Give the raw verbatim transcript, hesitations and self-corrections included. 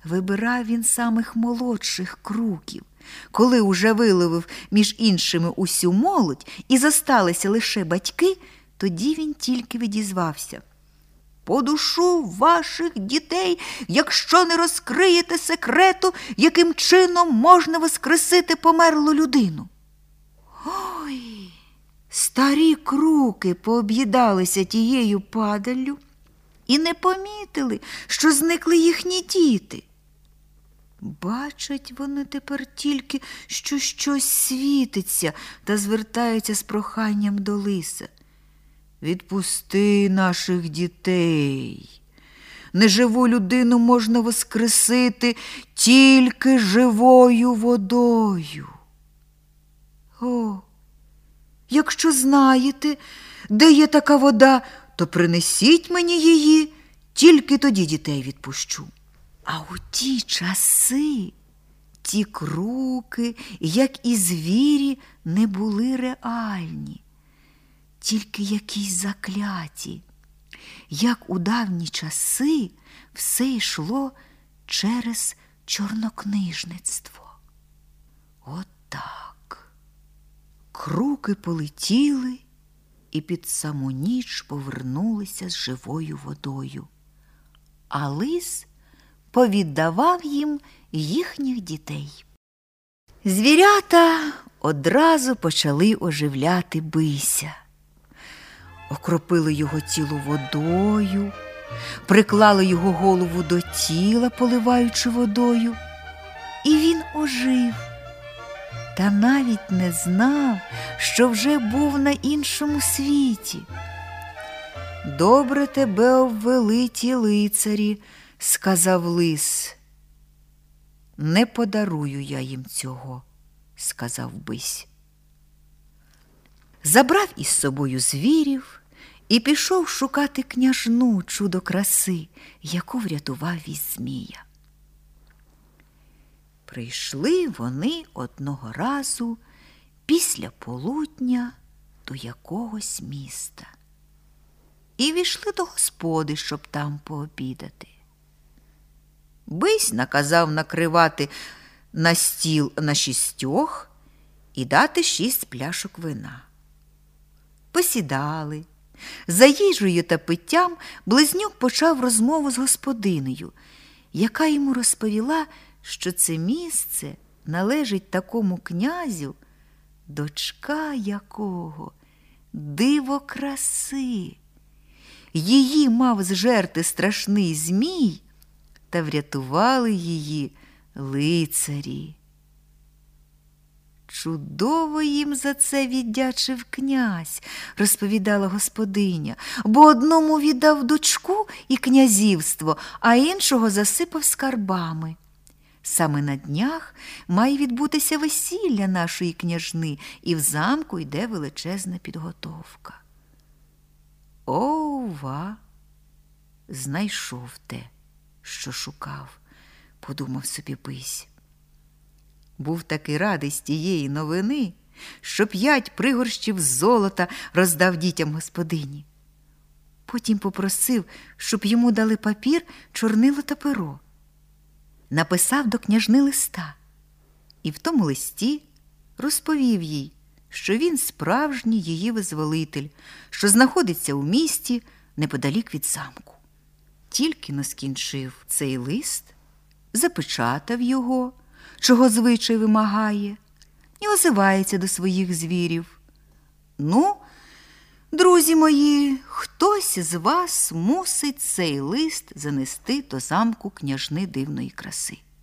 Вибирав він самих молодших круків. Коли уже виловив між іншими усю молодь і зосталися лише батьки, тоді він тільки відізвався: «Подушу ваших дітей, якщо не розкриєте секрету, яким чином можна воскресити померлу людину». Ой! Старі круки пооб'їдалися тією падаллю і не помітили, що зникли їхні діти. Бачать вони тепер тільки, що щось світиться, та звертаються з проханням до лиса: «Відпусти наших дітей. Неживу людину можна воскресити тільки живою водою». О, якщо знаєте, де є така вода, то принесіть мені її, тільки тоді дітей відпущу. А у ті часи ті круки, як і звірі, не були реальні, тільки якісь закляті. Як у давні часи все йшло через чорнокнижництво. От так. Круки полетіли і під саму ніч повернулися з живою водою. А лис повіддавав їм їхніх дітей. Звірята одразу почали оживляти бися. Окропили його тіло водою, приклали його голову до тіла, поливаючи водою, і він ожив. Та навіть не знав, що вже був на іншому світі. «Добре тебе обвели ті лицарі», – сказав лис. «Не подарую я їм цього», – сказав бись. Забрав із собою звірів і пішов шукати княжну чудо краси, яку врятував від змія. Прийшли вони одного разу після полудня до якогось міста і війшли до господи, щоб там пообідати. Бись наказав накривати на стіл на шістьох і дати шість пляшок вина. Посідали. За їжею та питтям близнюк почав розмову з господинею, яка йому розповіла, що це місце належить такому князю, дочка якого диво краси. Її мав зжерти страшний змій, та врятували її лицарі. «Чудово їм за це віддячив князь», – розповідала господиня, «бо одному віддав дочку і князівство, а іншого засипав скарбами. Саме на днях має відбутися весілля нашої княжни, і в замку йде величезна підготовка». «Ова! Знайшов те, що шукав», – подумав собі бись. Був таки радий з тієї новини, що п'ять пригорщів золота роздав дітям господині. Потім попросив, щоб йому дали папір, чорнило та перо. Написав до княжни листа і в тому листі розповів їй, що він справжній її визволитель, що знаходиться у місті неподалік від замку. Тільки но скінчив цей лист, запечатав його, чого звичай вимагає, і озивається до своїх звірів: «Ну, друзі мої, хтось з вас мусить цей лист занести до замку княжни дивної краси.